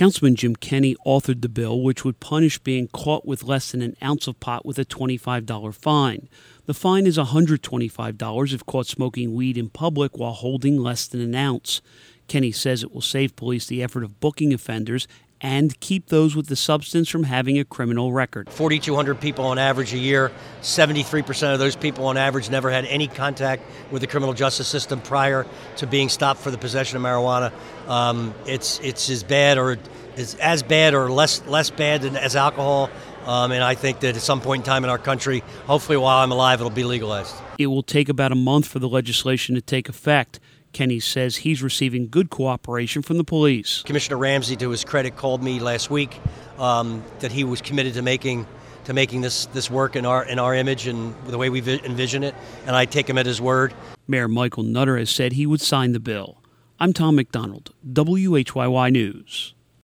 Councilman Jim Kenney authored the bill, which would punish being caught with less than an ounce of pot with a $25 fine. The fine is $125 if caught smoking weed in public while holding less than an ounce. Kenney says it will save police the effort of booking offenders and keep those with the substance from having a criminal record. 4,200 people on average a year. 73% of those people on average never had any contact with the criminal justice system prior to being stopped for the possession of marijuana. It's as bad or less bad than as alcohol. And I think that at some point in time in our country, hopefully while I'm alive, it'll be legalized. It will take about a month for the legislation to take effect. Kenney says he's receiving good cooperation from the police. Commissioner Ramsey, to his credit, called me last week that he was committed to making this work in our image and the way we envision it, and I take him at his word. Mayor Michael Nutter has said he would sign the bill. I'm Tom McDonald, WHYY News.